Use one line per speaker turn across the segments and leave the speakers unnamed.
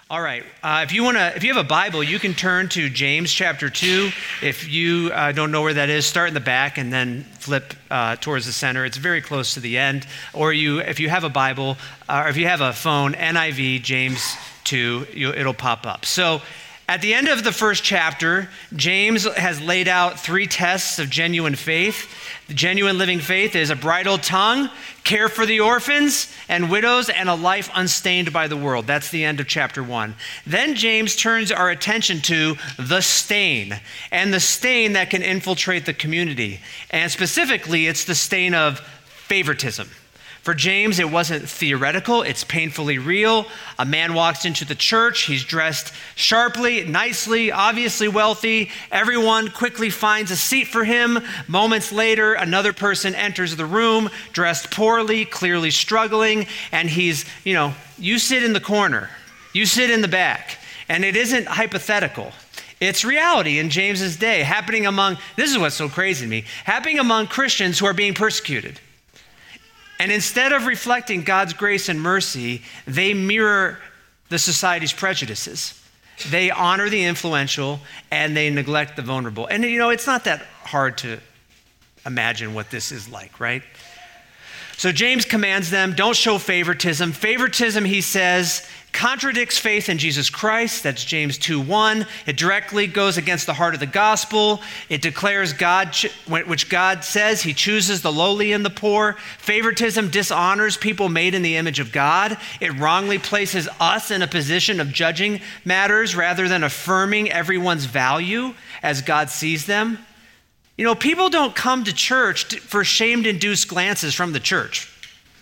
All right. If you have a Bible, you can turn to James chapter 2. If you don't know where that is, start in the back and then flip towards the center. It's very close to the end. Or if you have a Bible, or if you have a phone, NIV, James 2, it'll pop up. So at the end of the first chapter, James has laid out 3 tests of genuine faith. The genuine living faith is a bridled tongue, care for the orphans and widows, and a life unstained by the world. That's the end of chapter 1. Then James turns our attention to the stain, and the stain that can infiltrate the community. And specifically, it's the stain of favoritism. For James, it wasn't theoretical, it's painfully real. A man walks into the church, he's dressed sharply, nicely, obviously wealthy. Everyone quickly finds a seat for him. Moments later, another person enters the room, dressed poorly, clearly struggling, and he's, you sit in the corner, you sit in the back. And it isn't hypothetical. It's reality in James's day, this is what's so crazy to me, happening among Christians who are being persecuted. And instead of reflecting God's grace and mercy, they mirror the society's prejudices. They honor the influential and they neglect the vulnerable. And it's not that hard to imagine what this is like, right? So James commands them, don't show favoritism. Favoritism, he says, contradicts faith in Jesus Christ. That's James 2:1. It directly goes against the heart of the gospel. It declares which God says he chooses the lowly and the poor. Favoritism dishonors people made in the image of God. It wrongly places us in a position of judging matters rather than affirming everyone's value as God sees them. People don't come to church for shame-induced glances from the church.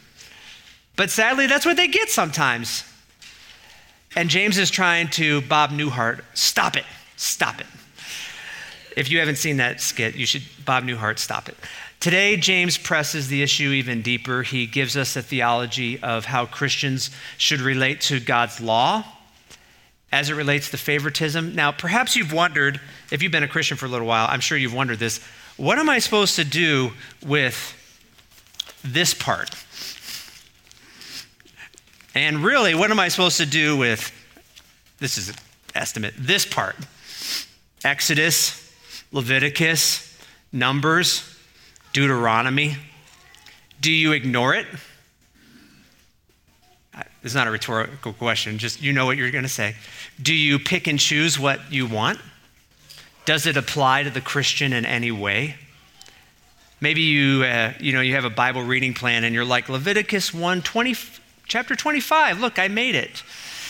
But sadly, that's what they get sometimes. And James is trying to Bob Newhart, stop it. If you haven't seen that skit, you should, Bob Newhart, stop it. Today, James presses the issue even deeper. He gives us a theology of how Christians should relate to God's law as it relates to favoritism. Now, perhaps you've wondered, if you've been a Christian for a little while, I'm sure you've wondered this, what am I supposed to do with this part? And really, what am I supposed to do with, this is an estimate, this part? Exodus, Leviticus, Numbers, Deuteronomy. Do you ignore it? It's not a rhetorical question, just you know what you're going to say. Do you pick and choose what you want? Does it apply to the Christian in any way? Maybe you have a Bible reading plan and you're like, Leviticus 1:20. Chapter 25, look, I made it.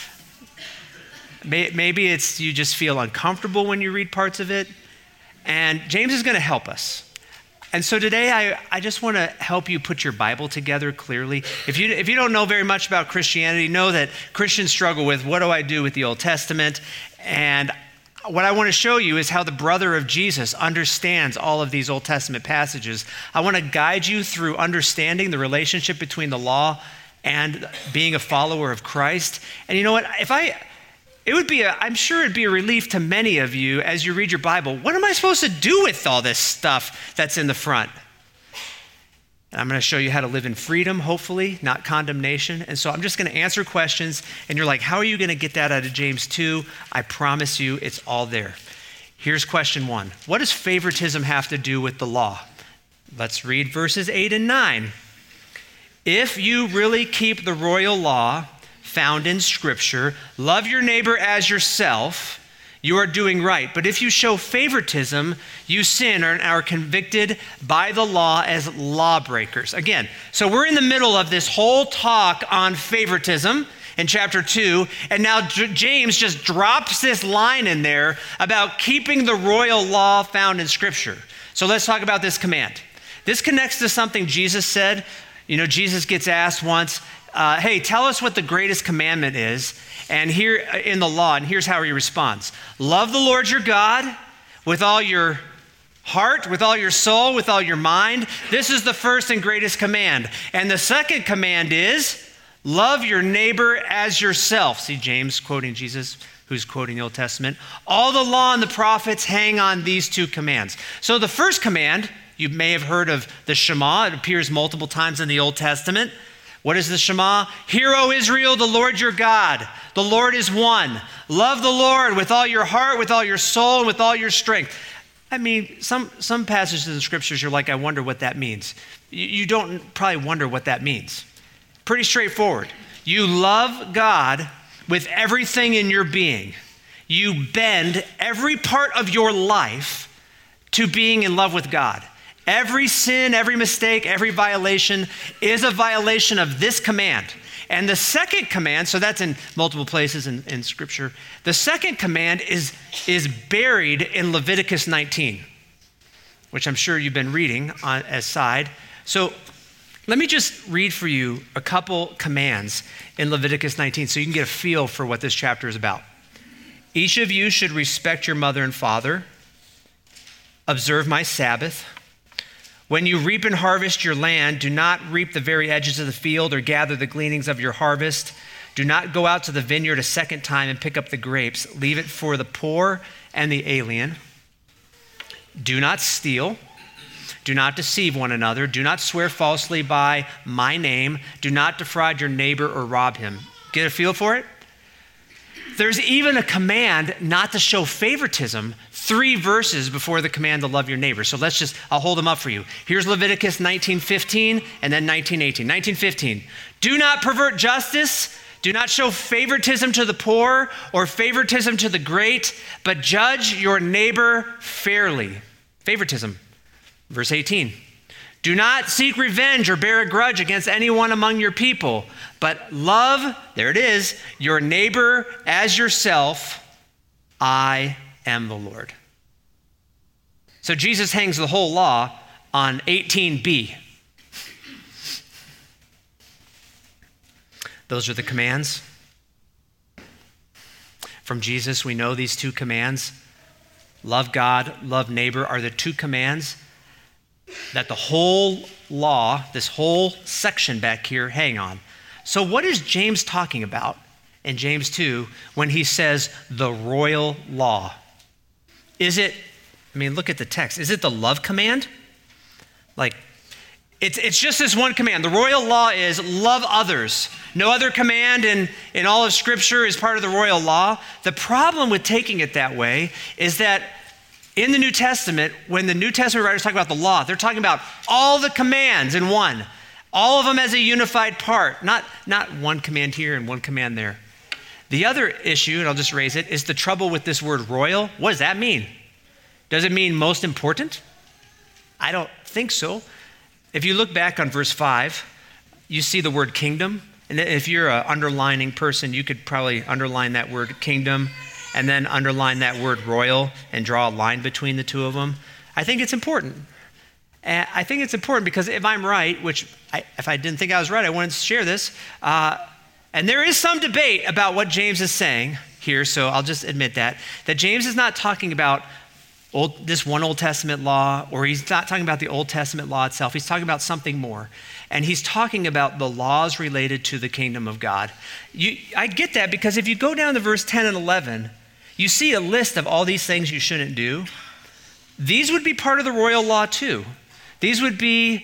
Maybe it's you just feel uncomfortable when you read parts of it. And James is going to help us. And so today, I just want to help you put your Bible together clearly. If you don't know very much about Christianity, know that Christians struggle with, what do I do with the Old Testament? And what I want to show you is how the brother of Jesus understands all of these Old Testament passages. I want to guide you through understanding the relationship between the law and being a follower of Christ. And you know what? I'm sure it'd be a relief to many of you as you read your Bible. What am I supposed to do with all this stuff that's in the front? And I'm going to show you how to live in freedom, hopefully, not condemnation. And so I'm just going to answer questions. And you're like, how are you going to get that out of James 2? I promise you it's all there. Here's question 1. What does favoritism have to do with the law? Let's read verses 8 and 9. If you really keep the royal law found in Scripture, love your neighbor as yourself, you are doing right. But if you show favoritism, you sin and are convicted by the law as lawbreakers. Again, so we're in the middle of this whole talk on favoritism in chapter 2, and now James just drops this line in there about keeping the royal law found in Scripture. So let's talk about this command. This connects to something Jesus said. Jesus gets asked once, hey, tell us what the greatest commandment is, and here in the law, and here's how he responds. Love the Lord your God with all your heart, with all your soul, with all your mind. This is the first and greatest command. And the second command is, love your neighbor as yourself. See, James quoting Jesus, who's quoting the Old Testament. All the law and the prophets hang on these 2 commands. So the first command, you may have heard of the Shema. It appears multiple times in the Old Testament. What is the Shema? Hear, O Israel, the Lord your God. The Lord is one. Love the Lord with all your heart, with all your soul, and with all your strength. I mean, some passages in the scriptures, you're like, I wonder what that means. You don't probably wonder what that means. Pretty straightforward. You love God with everything in your being. You bend every part of your life to being in love with God. Every sin, every mistake, every violation is a violation of this command. And the second command, so that's in multiple places in Scripture, the second command is buried in Leviticus 19, which I'm sure you've been reading on as side. So let me just read for you a couple commands in Leviticus 19 so you can get a feel for what this chapter is about. Each of you should respect your mother and father, observe my Sabbath. When you reap and harvest your land, do not reap the very edges of the field or gather the gleanings of your harvest. Do not go out to the vineyard a second time and pick up the grapes. Leave it for the poor and the alien. Do not steal. Do not deceive one another. Do not swear falsely by my name. Do not defraud your neighbor or rob him. Get a feel for it? There's even a command not to show favoritism 3 verses before the command to love your neighbor. So I'll hold them up for you. Here's Leviticus 19:15 and then 19:18. 19:15, do not pervert justice. Do not show favoritism to the poor or favoritism to the great, but judge your neighbor fairly. Favoritism. Verse 18, do not seek revenge or bear a grudge against anyone among your people, but love, there it is, your neighbor as yourself. I am the Lord. So Jesus hangs the whole law on 18b. Those are the commands. From Jesus, we know these 2 commands. Love God, love neighbor are the 2 commands that the whole law, this whole section back here, hang on. So what is James talking about in James 2 when he says the royal law? Look at the text. Is it the love command? It's just this one command. The royal law is love others. No other command in all of Scripture is part of the royal law. The problem with taking it that way is that in the New Testament, when the New Testament writers talk about the law, they're talking about all the commands in one. All of them as a unified part, not one command here and one command there. The other issue, and I'll just raise it, is the trouble with this word royal. What does that mean? Does it mean most important? I don't think so. If you look back on verse 5, you see the word kingdom. And if you're an underlining person, you could probably underline that word kingdom and then underline that word royal and draw a line between the 2 of them. I think it's important. And I think it's important because if I'm right, if I didn't think I was right, I wanted to share this. And there is some debate about what James is saying here, so I'll just admit that James is not talking about this one Old Testament law, or he's not talking about the Old Testament law itself. He's talking about something more. And he's talking about the laws related to the kingdom of God. I get that because if you go down to verse 10 and 11, you see a list of all these things you shouldn't do. These would be part of the royal law too. These wouldn't be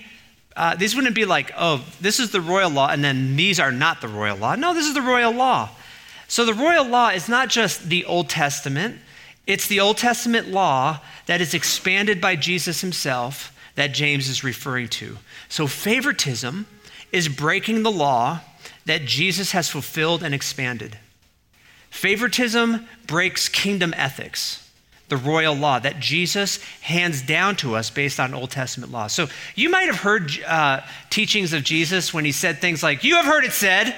like, oh, this is the royal law, and then these are not the royal law. No, this is the royal law. So the royal law is not just the Old Testament. It's the Old Testament law that is expanded by Jesus himself that James is referring to. So favoritism is breaking the law that Jesus has fulfilled and expanded. Favoritism breaks kingdom ethics, the royal law that Jesus hands down to us based on Old Testament law. So you might have heard teachings of Jesus when he said things like, you have heard it said,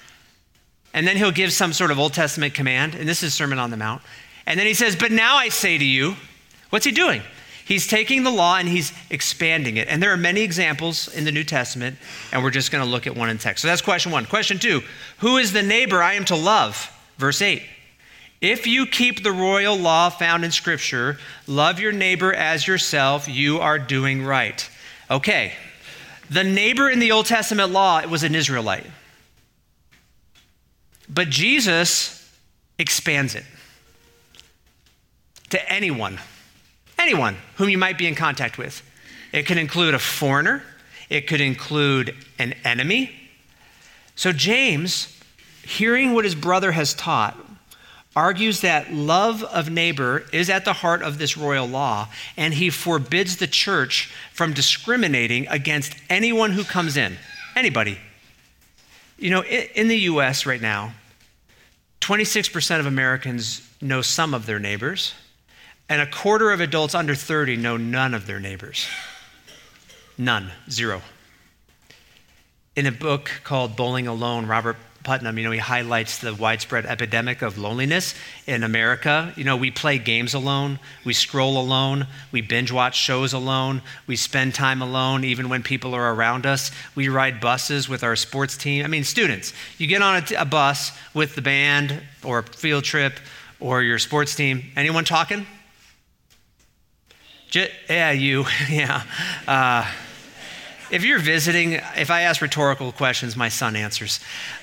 and then he'll give some sort of Old Testament command, and this is Sermon on the Mount. And then he says, but now I say to you, what's he doing? He's taking the law and he's expanding it. And there are many examples in the New Testament, and we're just going to look at one in text. So that's question 1. Question 2, who is the neighbor I am to love? Verse 8, if you keep the royal law found in Scripture, love your neighbor as yourself, you are doing right. Okay, the neighbor in the Old Testament law was an Israelite. But Jesus expands it to anyone whom you might be in contact with. It could include a foreigner. It could include an enemy. So James, hearing what his brother has taught, argues that love of neighbor is at the heart of this royal law, and he forbids the church from discriminating against anyone who comes in. Anybody. You know, in the U.S. right now, 26% of Americans know some of their neighbors, and a quarter of adults under 30 know none of their neighbors. None. Zero. In a book called Bowling Alone, Robert Putnam, he highlights the widespread epidemic of loneliness in America. We play games alone, we scroll alone, we binge watch shows alone, we spend time alone even when people are around us. We ride buses with our sports team. Students, you get on a bus with the band or a field trip or your sports team. Anyone talking? Yeah, you. Yeah. If you're visiting, if I ask rhetorical questions, my son answers.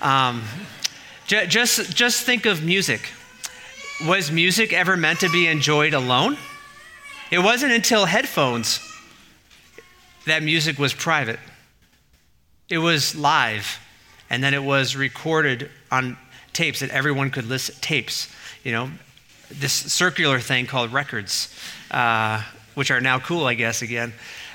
Just think of music. Was music ever meant to be enjoyed alone? It wasn't until headphones that music was private. It was live, and then it was recorded on tapes that everyone could listen. Tapes, this circular thing called records, which are now cool, I guess, again.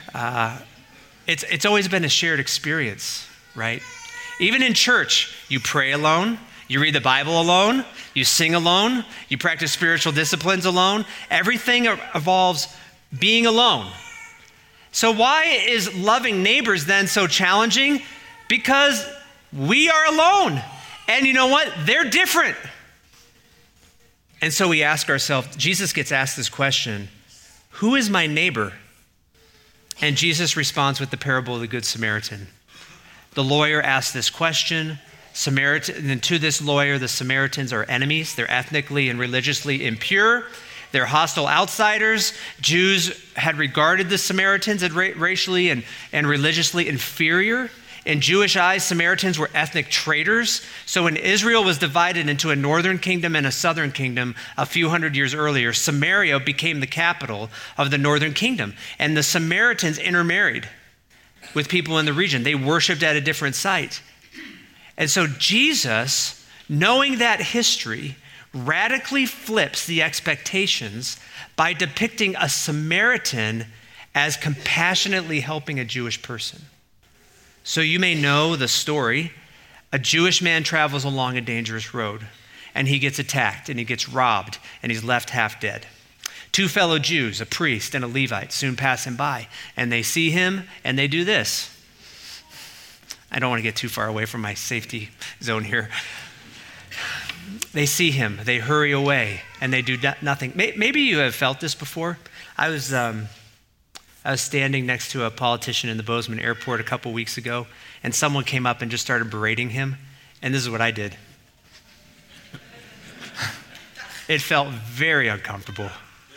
It's always been a shared experience, right? Even in church, you pray alone, you read the Bible alone, you sing alone, you practice spiritual disciplines alone. Everything involves being alone. So why is loving neighbors then so challenging? Because we are alone. And you know what? They're different. And so we ask ourselves, Jesus gets asked this question, who is my neighbor? And Jesus responds with the parable of the Good Samaritan. The lawyer asks this question. And to this lawyer, the Samaritans are enemies. They're ethnically and religiously impure. They're hostile outsiders. Jews had regarded the Samaritans as racially and religiously inferior. In Jewish eyes, Samaritans were ethnic traitors. So when Israel was divided into a northern kingdom and a southern kingdom a few hundred years earlier, Samaria became the capital of the northern kingdom. And the Samaritans intermarried with people in the region. They worshiped at a different site. And so Jesus, knowing that history, radically flips the expectations by depicting a Samaritan as compassionately helping a Jewish person. So you may know the story. A Jewish man travels along a dangerous road, and he gets attacked, and he gets robbed, and he's left half dead. Two fellow Jews, a priest and a Levite, soon pass him by, and they see him, and they do this. I don't want to get too far away from my safety zone here. They see him, they hurry away, and they do nothing. Maybe you have felt this before. I was standing next to a politician in the Bozeman airport a couple weeks ago, and someone came up and just started berating him, and this is what I did. It felt very uncomfortable.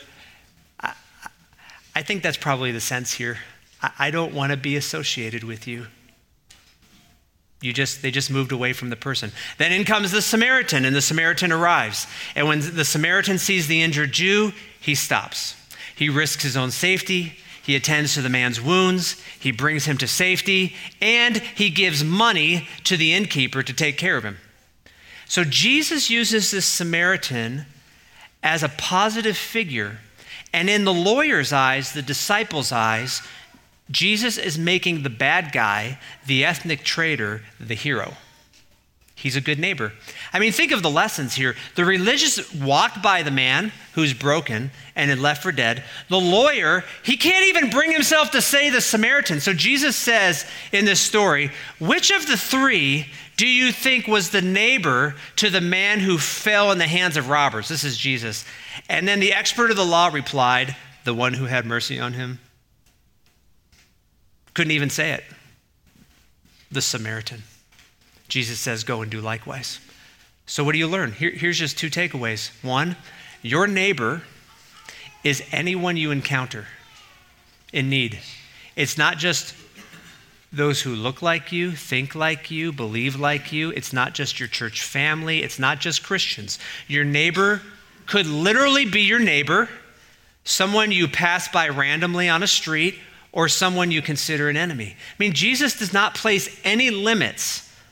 I think that's probably the sense here. I don't want to be associated with you. They just moved away from the person. Then in comes the Samaritan, and the Samaritan arrives. And when the Samaritan sees the injured Jew, he stops. He risks his own safety. He attends to the man's wounds, he brings him to safety, and he gives money to the innkeeper to take care of him. So Jesus uses this Samaritan as a positive figure, and in the lawyer's eyes, the disciples' eyes, Jesus is making the bad guy, the ethnic traitor, the hero. He's a good neighbor. Think of the lessons here. The religious walked by the man who's broken and had left for dead. The lawyer, he can't even bring himself to say the Samaritan. So Jesus says in this story, which of the three do you think was the neighbor to the man who fell in the hands of robbers? This is Jesus. And then the expert of the law replied, the one who had mercy on him. Couldn't even say it. The Samaritan. Jesus says, go and do likewise. So what do you learn? Here's just two takeaways. One, your neighbor is anyone you encounter in need. It's not just those who look like you, think like you, believe like you. It's not just your church family. It's not just Christians. Your neighbor could literally be your neighbor, someone you pass by randomly on a street, or someone you consider an enemy. Jesus does not place any limits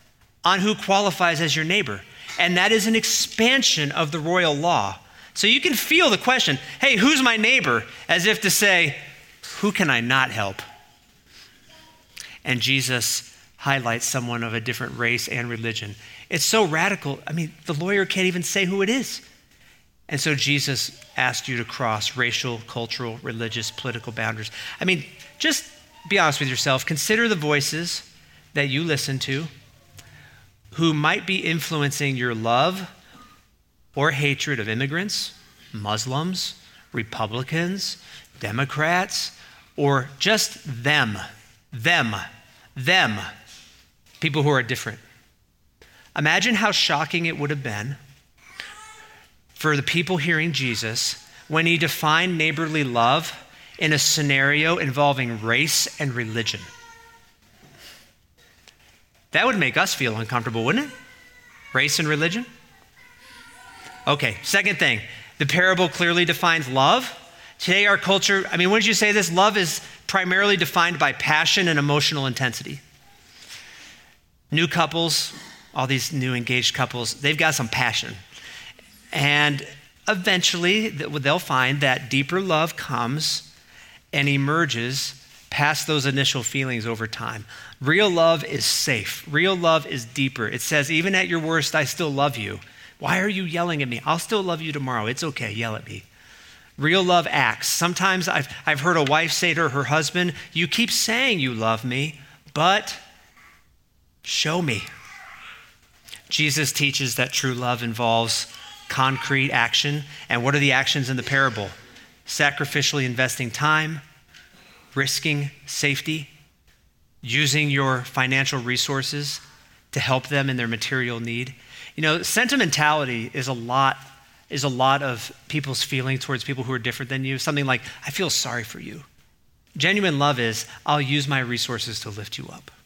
on who qualifies as your neighbor. And that is an expansion of the royal law. So you can feel the question, hey, who's my neighbor? As if to say, who can I not help? And Jesus highlights someone of a different race and religion. It's so radical. I mean, the lawyer can't even say who it is. And so Jesus asked you to cross racial, cultural, religious, political boundaries. I mean, just be honest with yourself. Consider the voices that you listen to who might be influencing your love or hatred of immigrants, Muslims, Republicans, Democrats, or just them, people who are different. Imagine how shocking it would have been for the people hearing Jesus when he defined neighborly love in a scenario involving race and religion. That would make us feel uncomfortable, wouldn't it? Race and religion? Okay, second thing, the parable clearly defines love. Today, our culture, wouldn't you say this? Love is primarily defined by passion and emotional intensity. New couples, all these new engaged couples, they've got some passion. And eventually, they'll find that deeper love comes and emerges past those initial feelings over time. Real love is safe. Real love is deeper. It says, even at your worst, I still love you. Why are you yelling at me? I'll still love you tomorrow. It's okay, yell at me. Real love acts. Sometimes I've heard a wife say to her husband, you keep saying you love me, but show me. Jesus teaches that true love involves concrete action. And what are the actions in the parable? Sacrificially investing time, risking safety, using your financial resources to help them in their material need. You know, sentimentality is a lot of people's feeling towards people who are different than you. Something like, I feel sorry for you. Genuine love is, I'll use my resources to lift you up.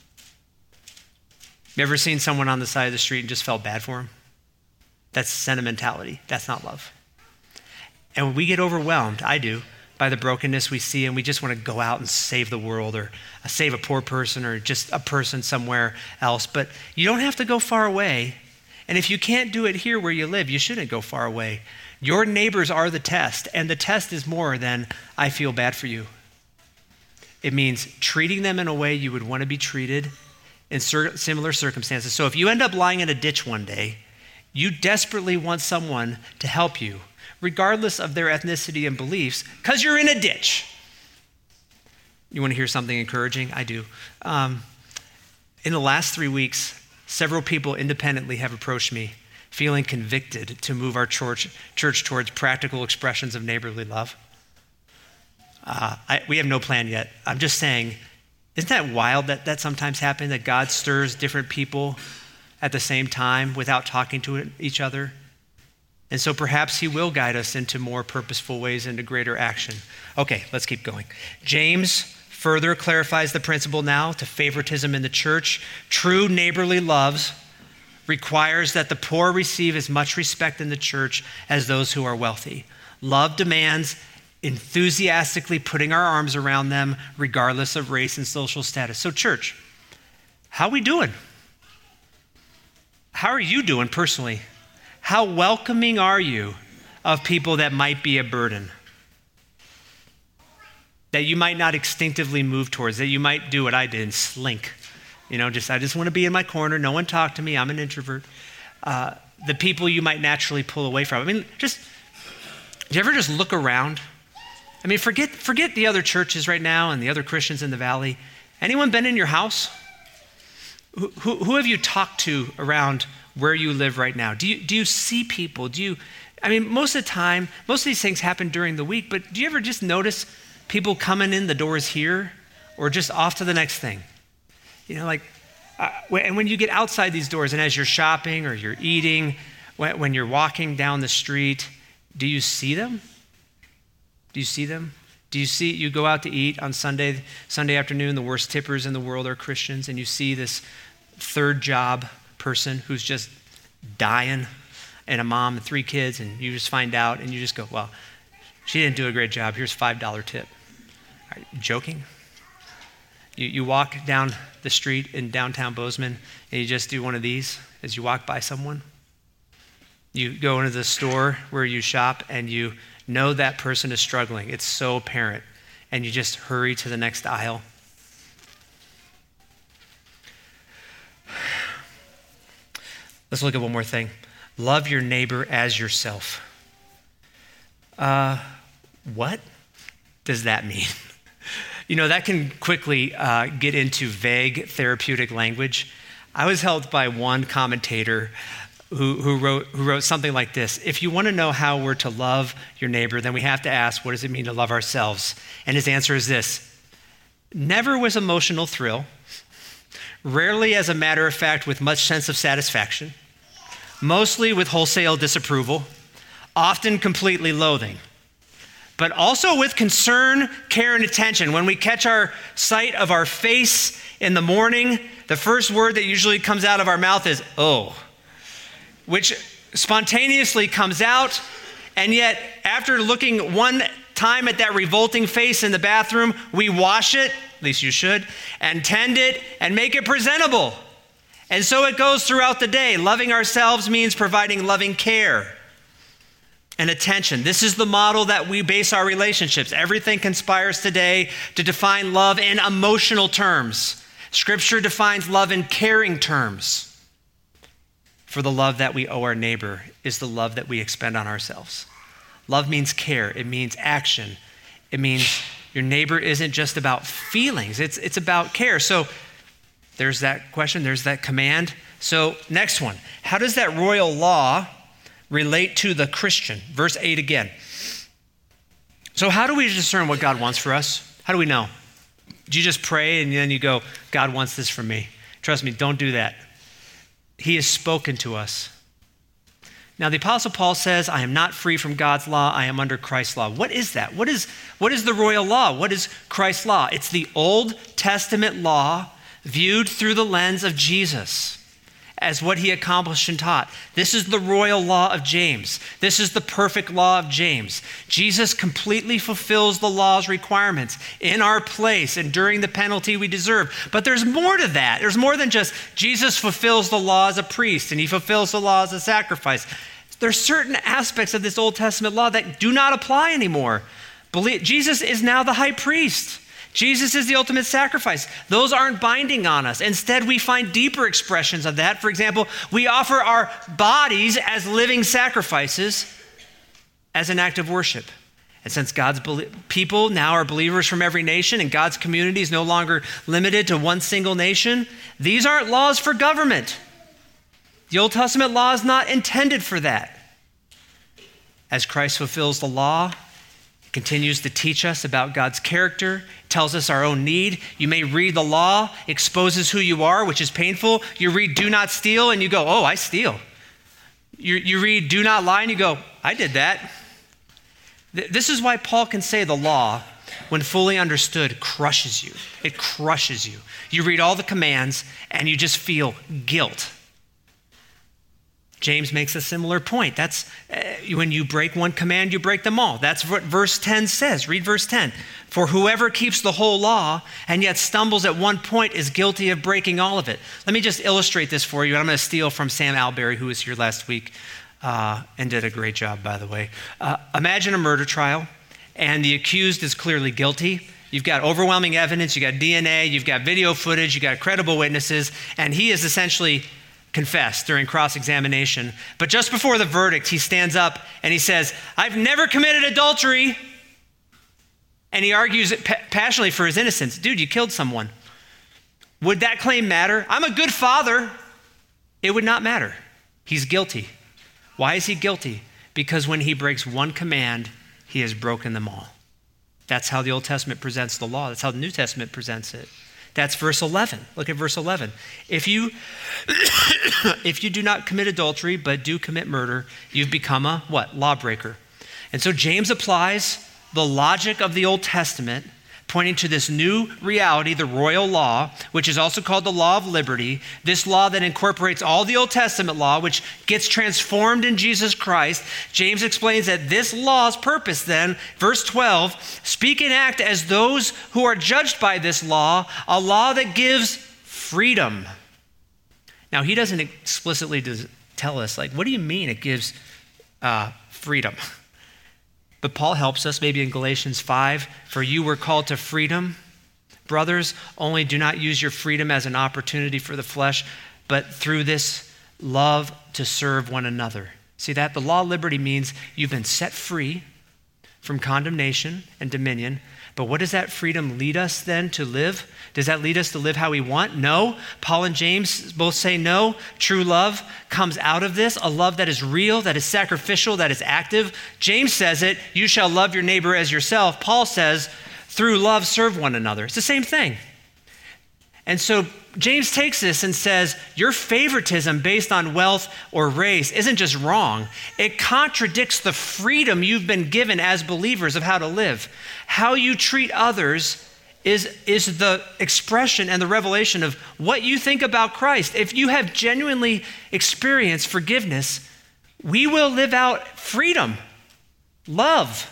You ever seen someone on the side of the street and just felt bad for them? That's sentimentality. That's not love. And when we get overwhelmed, I do, by the brokenness we see, and we just want to go out and save the world or save a poor person or just a person somewhere else. But you don't have to go far away. And if you can't do it here where you live, you shouldn't go far away. Your neighbors are the test, and the test is more than I feel bad for you. It means treating them in a way you would want to be treated in similar circumstances. So if you end up lying in a ditch one day, you desperately want someone to help you, regardless of their ethnicity and beliefs, because you're in a ditch. You want to hear something encouraging? I do. In the last 3 weeks, several people independently have approached me, feeling convicted to move our church towards practical expressions of neighborly love. We have no plan yet. I'm just saying, isn't that wild that sometimes happens, that God stirs different people at the same time without talking to each other? And so perhaps he will guide us into more purposeful ways, into greater action. Okay, let's keep going. James further clarifies the principle now to favoritism in the church. True neighborly love requires that the poor receive as much respect in the church as those who are wealthy. Love demands enthusiastically putting our arms around them regardless of race and social status. So church, how are we doing? How are you doing personally? How welcoming are you of people that might be a burden? That you might not instinctively move towards, that you might do what I did and slink. I just want to be in my corner. No one talk to me. I'm an introvert. The people you might naturally pull away from. Do you ever just look around? Forget the other churches right now and the other Christians in the valley. Anyone been in your house? Who have you talked to around where you live right now? Do you see people? Most of the time, most of these things happen during the week, but do you ever just notice people coming in the doors here or just off to the next thing? And when you get outside these doors and as you're shopping or you're eating, when you're walking down the street, do you see them? Do you see them? You go out to eat on Sunday afternoon, the worst tippers in the world are Christians, and you see this third job person who's just dying, and a mom and 3 kids, and you just find out, and you just go, well, she didn't do a great job. Here's $5 tip. Are you joking? You walk down the street in downtown Bozeman and you just do one of these as you walk by someone. You go into the store where you shop and you know that person is struggling. It's so apparent. And you just hurry to the next aisle. Let's look at one more thing. Love your neighbor as yourself. What does that mean? You know, that can quickly get into vague therapeutic language. I was helped by one commentator who wrote something like this: if you want to know how we're to love your neighbor, then we have to ask, what does it mean to love ourselves? And his answer is this: never with emotional thrill, rarely as a matter of fact with much sense of satisfaction, mostly with wholesale disapproval, often completely loathing, but also with concern, care, and attention. When we catch our sight of our face in the morning, the first word that usually comes out of our mouth is, oh, which spontaneously comes out, and yet after looking one time at that revolting face in the bathroom, we wash it, at least you should, and tend it and make it presentable. And so it goes throughout the day. Loving ourselves means providing loving care and attention. This is the model that we base our relationships. Everything conspires today to define love in emotional terms. Scripture defines love in caring terms. For the love that we owe our neighbor is the love that we expend on ourselves. Love means care. It means action. It means your neighbor isn't just about feelings. It's about care. So there's that question. There's that command. So next one. How does that royal law relate to the Christian? Verse 8 again. So how do we discern what God wants for us? How do we know? Do you just pray and then you go, God wants this from me? Trust me, don't do that. He has spoken to us. Now, the Apostle Paul says, I am not free from God's law. I am under Christ's law. What is that? What is the royal law? What is Christ's law? It's the Old Testament law viewed through the lens of Jesus as what he accomplished and taught. This is the royal law of James. This is the perfect law of James. Jesus completely fulfills the law's requirements in our place, enduring the penalty we deserve. But there's more to that. There's more than just Jesus fulfills the law as a priest and he fulfills the law as a sacrifice. There's certain aspects of this Old Testament law that do not apply anymore. Jesus is now the high priest. Jesus is the ultimate sacrifice. Those aren't binding on us. Instead, we find deeper expressions of that. For example, we offer our bodies as living sacrifices as an act of worship. And since God's people now are believers from every nation and God's community is no longer limited to one single nation, these aren't laws for government. The Old Testament law is not intended for that. As Christ fulfills the law, continues to teach us about God's character, tells us our own need. You may read the law, exposes who you are, which is painful. You read do not steal and you go, oh, I steal. You read do not lie and you go, I did that. This is why Paul can say the law, when fully understood, crushes you. It crushes you. You read all the commands and you just feel guilt. James makes a similar point. That's when you break one command, you break them all. That's what verse 10 says. Read verse 10. For whoever keeps the whole law and yet stumbles at one point is guilty of breaking all of it. Let me just illustrate this for you. I'm going to steal from Sam Alberry, who was here last week and did a great job, by the way. Imagine a murder trial, and the accused is clearly guilty. You've got overwhelming evidence. You've got DNA. You've got video footage. You've got credible witnesses. And he is essentially confessed during cross-examination. But just before the verdict, he stands up and he says, I've never committed adultery. And he argues passionately for his innocence. Dude, you killed someone. Would that claim matter? I'm a good father. It would not matter. He's guilty. Why is he guilty? Because when he breaks one command, he has broken them all. That's how the Old Testament presents the law. That's how the New Testament presents it. That's verse 11. Look at verse 11. If you do not commit adultery, but do commit murder, you've become a what? Lawbreaker. And so James applies the logic of the Old Testament, pointing to this new reality, the royal law, which is also called the law of liberty, this law that incorporates all the Old Testament law, which gets transformed in Jesus Christ. James explains that this law's purpose then, verse 12, speak and act as those who are judged by this law, a law that gives freedom. Now, he doesn't explicitly tell us, like, what do you mean it gives freedom? But Paul helps us maybe in Galatians 5, for you were called to freedom. Brothers, only do not use your freedom as an opportunity for the flesh, but through this love to serve one another. See that? The law of liberty means you've been set free from condemnation and dominion. But what does that freedom lead us then to live? Does that lead us to live how we want? No. Paul and James both say no. True love comes out of this, a love that is real, that is sacrificial, that is active. James says it, you shall love your neighbor as yourself. Paul says, through love, serve one another. It's the same thing. And so James takes this and says, your favoritism based on wealth or race isn't just wrong. It contradicts the freedom you've been given as believers of how to live. How you treat others is the expression and the revelation of what you think about Christ. If you have genuinely experienced forgiveness, we will live out freedom, love.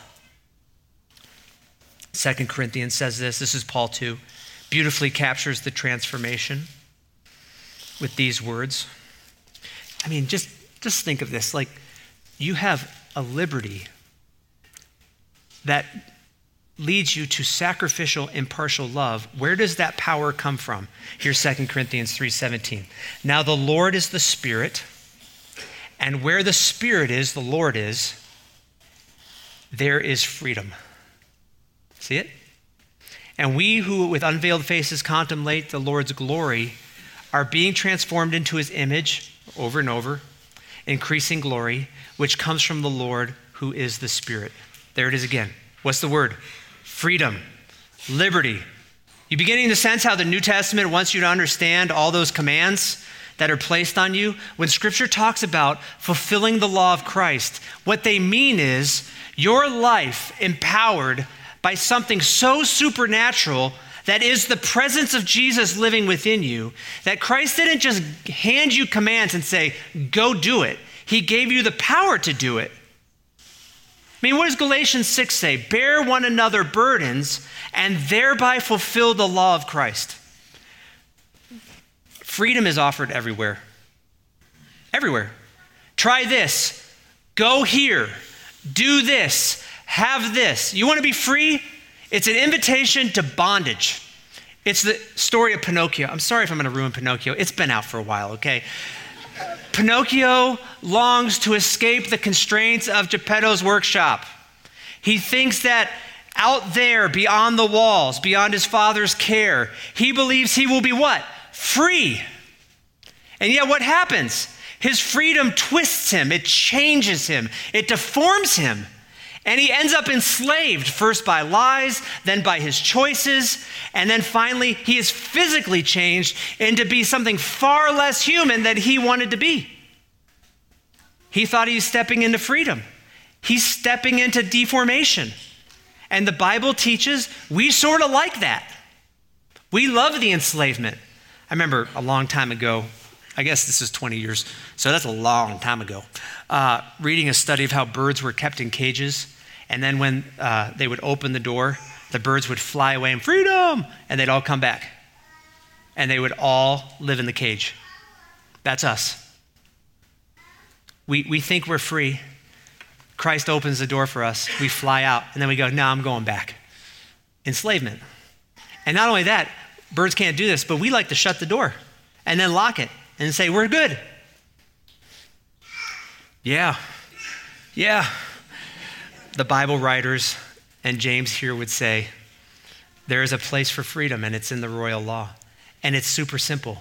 2 Corinthians says this is Paul too. Beautifully captures the transformation with these words. I mean, just think of this. Like, you have a liberty that leads you to sacrificial, impartial love. Where does that power come from? Here's 2 Corinthians 3:17. Now the Lord is the Spirit, and where the Spirit is, the Lord is, there is freedom. See it? And we who with unveiled faces contemplate the Lord's glory are being transformed into his image over and over, increasing glory, which comes from the Lord who is the Spirit. There it is again. What's the word? Freedom, liberty. You beginning to sense how the New Testament wants you to understand all those commands that are placed on you? When Scripture talks about fulfilling the law of Christ, what they mean is your life empowered by something so supernatural that is the presence of Jesus living within you, that Christ didn't just hand you commands and say, go do it. He gave you the power to do it. I mean, what does Galatians 6 say? Bear one another burdens and thereby fulfill the law of Christ. Freedom is offered everywhere. Everywhere. Try this. Go here. Do this. Have this. You want to be free? It's an invitation to bondage. It's the story of Pinocchio. I'm sorry if I'm going to ruin Pinocchio. It's been out for a while, okay? Pinocchio longs to escape the constraints of Geppetto's workshop. He thinks that out there, beyond the walls, beyond his father's care, he believes he will be what? Free. And yet what happens? His freedom twists him. It changes him. It deforms him. And he ends up enslaved, first by lies, then by his choices, and then finally he is physically changed into be something far less human than he wanted to be. He thought he was stepping into freedom. He's stepping into deformation. And the Bible teaches we sort of like that. We love the enslavement. I remember a long time ago, I guess this is 20 years, so that's a long time ago, reading a study of how birds were kept in cages. And then when they would open the door, the birds would fly away and freedom, and they'd all come back. And they would all live in the cage. That's us. We think we're free. Christ opens the door for us. We fly out, and then we go, no, I'm going back. Enslavement. And not only that, birds can't do this, but we like to shut the door and then lock it and say, we're good. Yeah. The Bible writers and James here would say, there is a place for freedom, and it's in the royal law. And it's super simple.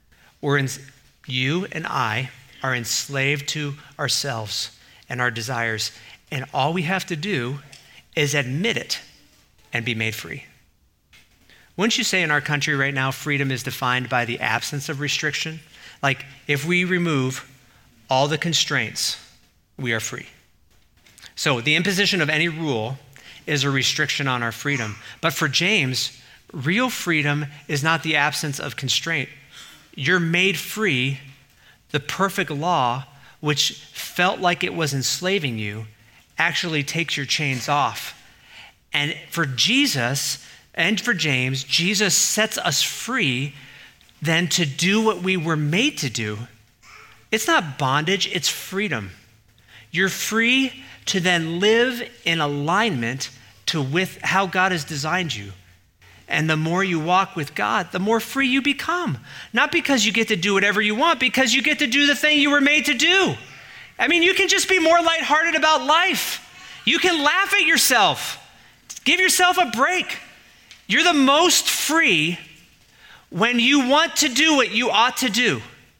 You and I are enslaved to ourselves and our desires, and all we have to do is admit it and be made free. Wouldn't you say in our country right now, freedom is defined by the absence of restriction? Like, if we remove all the constraints, we are free. So the imposition of any rule is a restriction on our freedom. But for James, real freedom is not the absence of constraint. You're made free. The perfect law, which felt like it was enslaving you, actually takes your chains off. And for Jesus and for James, Jesus sets us free then to do what we were made to do. It's not bondage, it's freedom. You're free to then live in alignment with how God has designed you. And the more you walk with God, the more free you become. Not because you get to do whatever you want, because you get to do the thing you were made to do. I mean, you can just be more lighthearted about life. You can laugh at yourself. Give yourself a break. You're the most free when you want to do what you ought to do.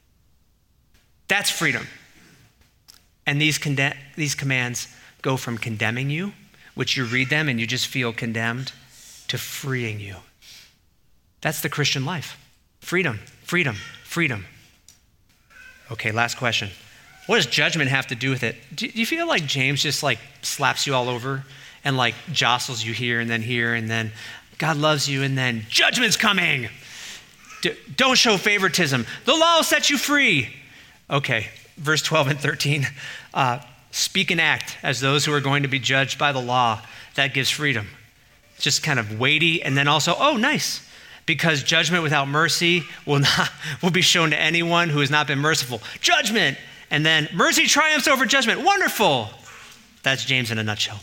That's freedom. And these commands go from condemning you, which you read them and you just feel condemned, to freeing you. That's the Christian life. Freedom, freedom, freedom. Okay, last question. What does judgment have to do with it? Do you feel like James just like slaps you all over and like jostles you here and then God loves you and then judgment's coming. Don't show favoritism. The law will set you free. Okay, verse 12 and 13. Speak and act as those who are going to be judged by the law. That gives freedom. It's just kind of weighty, and then also, oh, nice. Because judgment without mercy will be shown to anyone who has not been merciful. Judgment! And then mercy triumphs over judgment. Wonderful! That's James in a nutshell.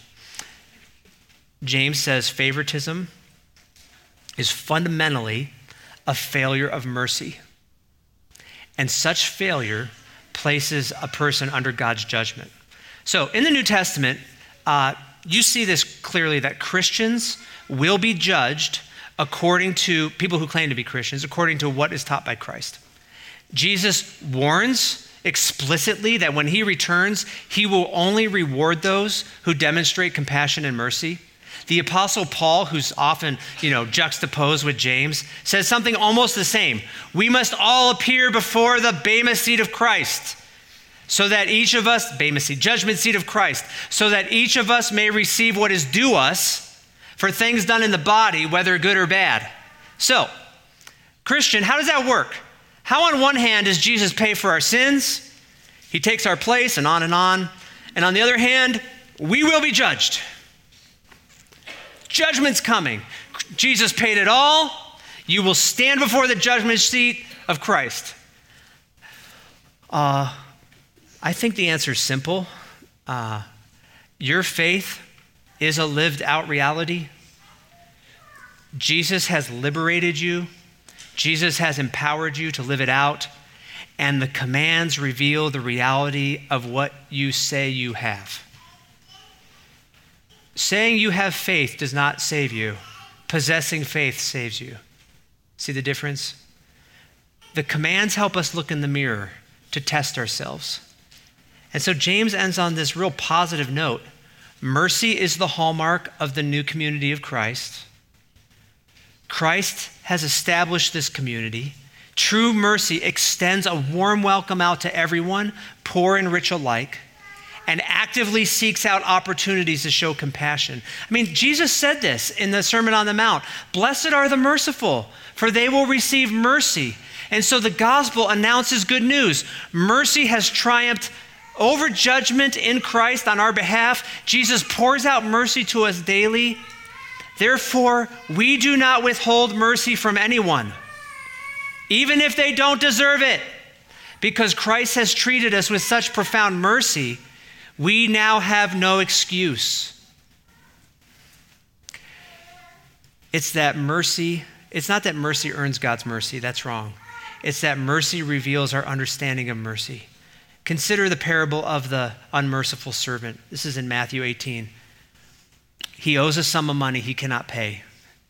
James says favoritism is fundamentally a failure of mercy. And such failure places a person under God's judgment. So in the New Testament, you see this clearly that Christians will be judged according to people who claim to be Christians, according to what is taught by Christ. Jesus warns explicitly that when he returns, he will only reward those who demonstrate compassion and mercy. The Apostle Paul, who's often, juxtaposed with James, says something almost the same. We must all appear before the Bema seat of Christ, so that each of us, Bema seat, judgment seat of Christ, so that each of us may receive what is due us for things done in the body, whether good or bad. So, Christian, how does that work? How on one hand does Jesus pay for our sins? He takes our place and on. And on the other hand, we will be judged. Judgment's coming. Jesus paid it all. You will stand before the judgment seat of Christ. I think the answer is simple. Your faith is a lived out reality. Jesus has liberated you. Jesus has empowered you to live it out. And the commands reveal the reality of what you say you have. Saying you have faith does not save you. Possessing faith saves you. See the difference? The commands help us look in the mirror to test ourselves. And so James ends on this real positive note. Mercy is the hallmark of the new community of Christ. Christ has established this community. True mercy extends a warm welcome out to everyone, poor and rich alike, and actively seeks out opportunities to show compassion. I mean, Jesus said this in the Sermon on the Mount. Blessed are the merciful, for they will receive mercy. And so the gospel announces good news. Mercy has triumphed over judgment in Christ on our behalf. Jesus pours out mercy to us daily. Therefore, we do not withhold mercy from anyone, even if they don't deserve it. Because Christ has treated us with such profound mercy, we now have no excuse. It's not that mercy earns God's mercy. That's wrong. It's that mercy reveals our understanding of mercy. Consider the parable of the unmerciful servant. This is in Matthew 18. He owes a sum of money he cannot pay.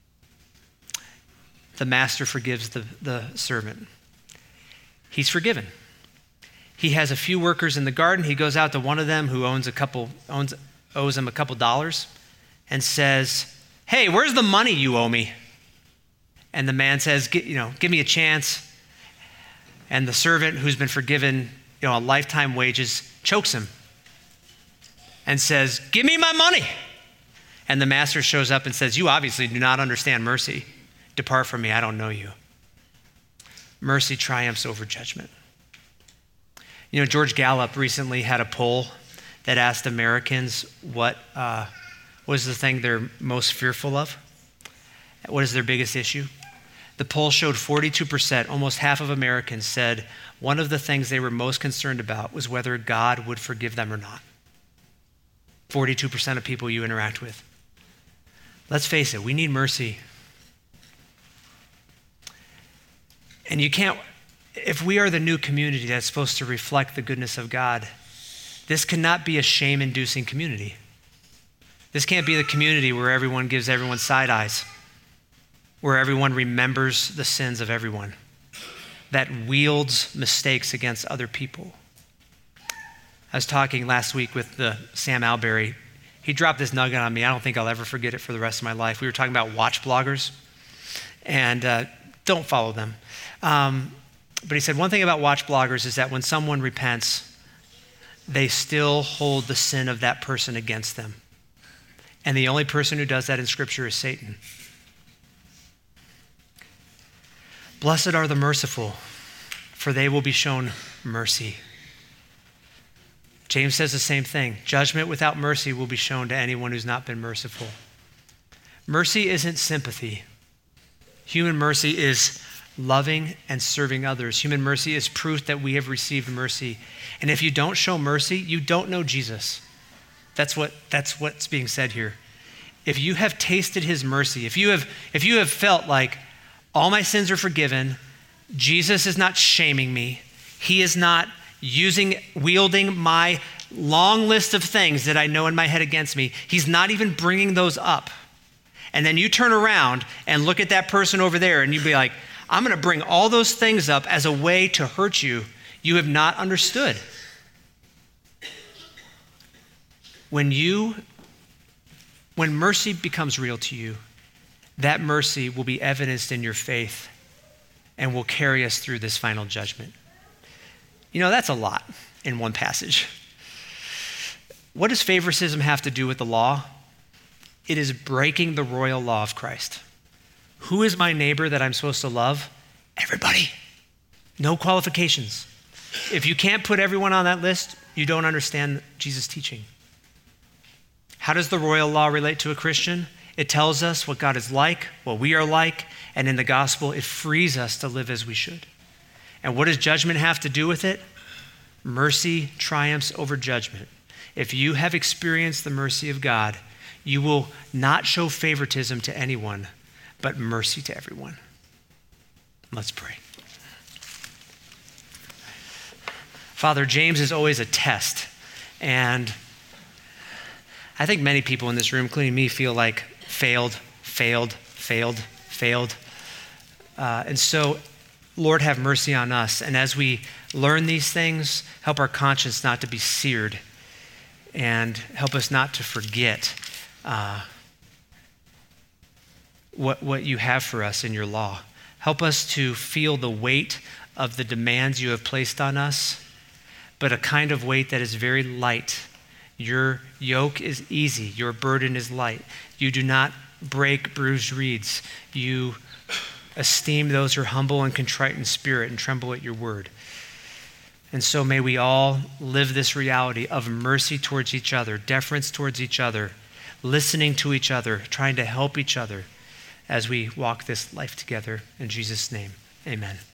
The master forgives the servant. He's forgiven. He has a few workers in the garden. He goes out to one of them who owes him a couple dollars and says, "Hey, where's the money you owe me?" And the man says, "Give me a chance." And the servant who's been forgiven, a lifetime wages, chokes him and says, "Give me my money." and the master shows up and says, "You obviously do not understand mercy. Depart from me, I don't know you." Mercy triumphs over judgment. You know, George Gallup recently had a poll that asked Americans what was the thing they're most fearful of. What is their biggest issue? The poll showed 42%, almost half of Americans said one of the things they were most concerned about was whether God would forgive them or not. 42% of people you interact with. Let's face it, we need mercy. And you can't, if we are the new community that's supposed to reflect the goodness of God, this cannot be a shame-inducing community. This can't be the community where everyone gives everyone side eyes, where everyone remembers the sins of everyone, that wields mistakes against other people. I was talking last week with Sam Alberry. He dropped this nugget on me. I don't think I'll ever forget it for the rest of my life. We were talking about watch bloggers, and don't follow them. But he said one thing about watch bloggers is that when someone repents, they still hold the sin of that person against them. And the only person who does that in Scripture is Satan. Blessed are the merciful, for they will be shown mercy. James says the same thing. Judgment without mercy will be shown to anyone who's not been merciful. Mercy isn't sympathy. Human mercy is loving and serving others. Human mercy is proof that we have received mercy. And if you don't show mercy, you don't know Jesus. That's what's being said here. If you have tasted his mercy, if you have felt like all my sins are forgiven, Jesus is not shaming me, he is not wielding my long list of things that I know in my head against me, he's not even bringing those up. And then you turn around and look at that person over there and you'd be like, I'm going to bring all those things up as a way to hurt you. You have not understood. When mercy becomes real to you, that mercy will be evidenced in your faith and will carry us through this final judgment. You know, that's a lot in one passage. What does favoritism have to do with the law? It is breaking the royal law of Christ. Who is my neighbor that I'm supposed to love? Everybody. No qualifications. If you can't put everyone on that list, you don't understand Jesus' teaching. How does the royal law relate to a Christian? It tells us what God is like, what we are like, and in the gospel, it frees us to live as we should. And what does judgment have to do with it? Mercy triumphs over judgment. If you have experienced the mercy of God, you will not show favoritism to anyone, but mercy to everyone. Let's pray. Father, James is always a test, and I think many people in this room, including me, feel like failed. And so, Lord, have mercy on us. And as we learn these things, help our conscience not to be seared and help us not to forget what you have for us in your law. Help us to feel the weight of the demands you have placed on us, but a kind of weight that is very light. Your yoke is easy. Your burden is light. You do not break bruised reeds. You esteem those who are humble and contrite in spirit and tremble at your word. And so may we all live this reality of mercy towards each other, deference towards each other, listening to each other, trying to help each other as we walk this life together. In Jesus' name, amen.